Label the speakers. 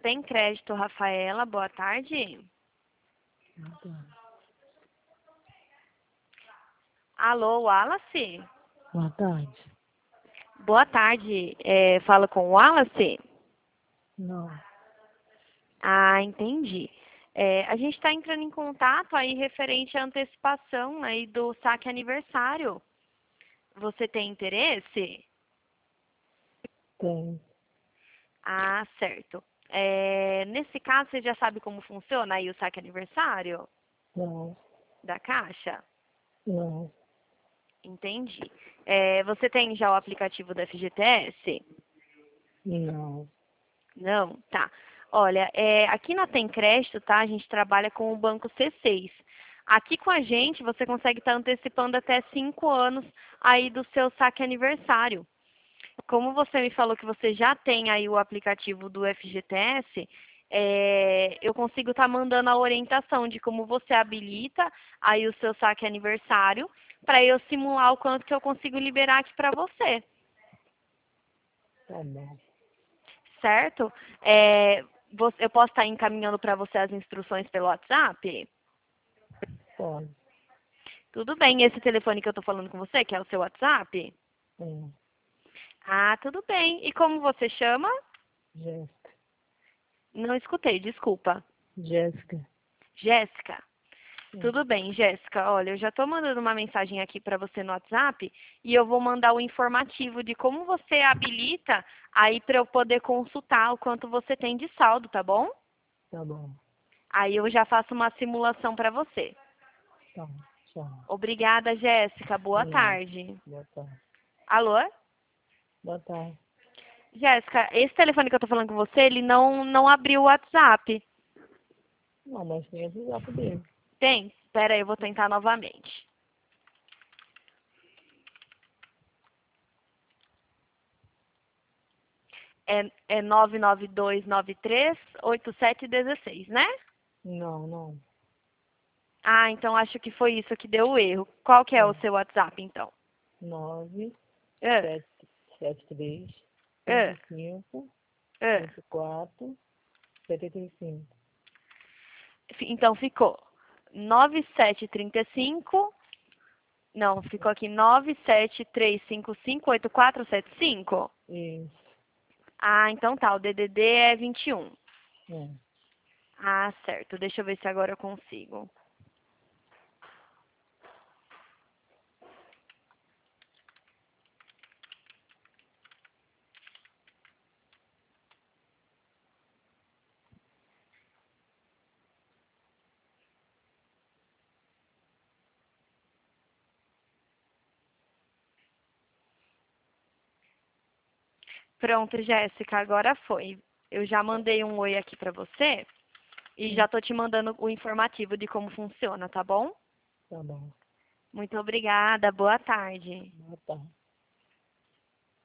Speaker 1: Tem Crédito, Rafaela. Boa tarde.
Speaker 2: Ah, tá.
Speaker 1: Alô, Wallace?
Speaker 2: Boa tarde.
Speaker 1: Boa tarde. Fala com o Wallace?
Speaker 2: Não,
Speaker 1: Ah, entendi. A gente está entrando em contato aí referente à antecipação aí do saque aniversário. Você tem interesse?
Speaker 2: tem.
Speaker 1: Ah, certo. Nesse caso, você já sabe como funciona aí o saque aniversário
Speaker 2: Não,
Speaker 1: da Caixa?
Speaker 2: não,
Speaker 1: Entendi. Você tem já o aplicativo do FGTS?
Speaker 2: não.
Speaker 1: Não? Tá. Olha, aqui na Tem Crédito, tá? A gente trabalha com o Banco C6. Aqui com a gente, você consegue estar antecipando até 5 anos aí do seu saque aniversário. Como você me falou que você já tem aí o aplicativo do FGTS, eu consigo estar mandando a orientação de como você habilita aí o seu saque aniversário para eu simular o quanto que eu consigo liberar aqui para você,
Speaker 2: Tá bom.
Speaker 1: certo? Eu posso estar encaminhando para você as instruções pelo WhatsApp?
Speaker 2: Pode.
Speaker 1: Tudo bem, esse telefone que eu estou falando com você, que é o seu WhatsApp?
Speaker 2: Sim.
Speaker 1: Ah, tudo bem. E como você chama?
Speaker 2: Jéssica.
Speaker 1: Não escutei, desculpa.
Speaker 2: Jéssica.
Speaker 1: Jéssica.
Speaker 2: Sim.
Speaker 1: Tudo bem, Jéssica. Olha, eu já estou mandando uma mensagem aqui para você no WhatsApp e eu vou mandar o informativo de como você habilita aí para eu poder consultar o quanto você tem de saldo, tá bom?
Speaker 2: Tá bom.
Speaker 1: Aí eu já faço uma simulação para você.
Speaker 2: Tá. Tchau.
Speaker 1: Obrigada, Jéssica. Boa
Speaker 2: Não.
Speaker 1: tarde.
Speaker 2: Boa tarde.
Speaker 1: Alô?
Speaker 2: Boa tarde.
Speaker 1: Jéssica, esse telefone que eu estou falando com você, ele não abriu o WhatsApp.
Speaker 2: Não, mas tem esse zap dele.
Speaker 1: Tem? Espera aí, eu vou tentar novamente. É 992938716, né?
Speaker 2: Não, não.
Speaker 1: Ah, então acho que foi isso que deu o erro. Qual que é o
Speaker 2: É.
Speaker 1: seu WhatsApp, então?
Speaker 2: 9,
Speaker 1: Ah,
Speaker 2: 7, 7, 3,
Speaker 1: ah,
Speaker 2: 5, 5,
Speaker 1: ah.
Speaker 2: 8, 4, 75.
Speaker 1: Então ficou 9735. Não, ficou aqui 973558475.
Speaker 2: Isso.
Speaker 1: Ah, então tá, o DDD é 21.
Speaker 2: É.
Speaker 1: Ah, certo. Deixa eu ver se agora eu consigo. Pronto, Jéssica, agora foi. Eu já mandei um oi aqui pra você e já tô te mandando o informativo de como funciona, tá bom?
Speaker 2: Tá bom.
Speaker 1: Muito obrigada. Boa tarde.
Speaker 2: Boa tarde.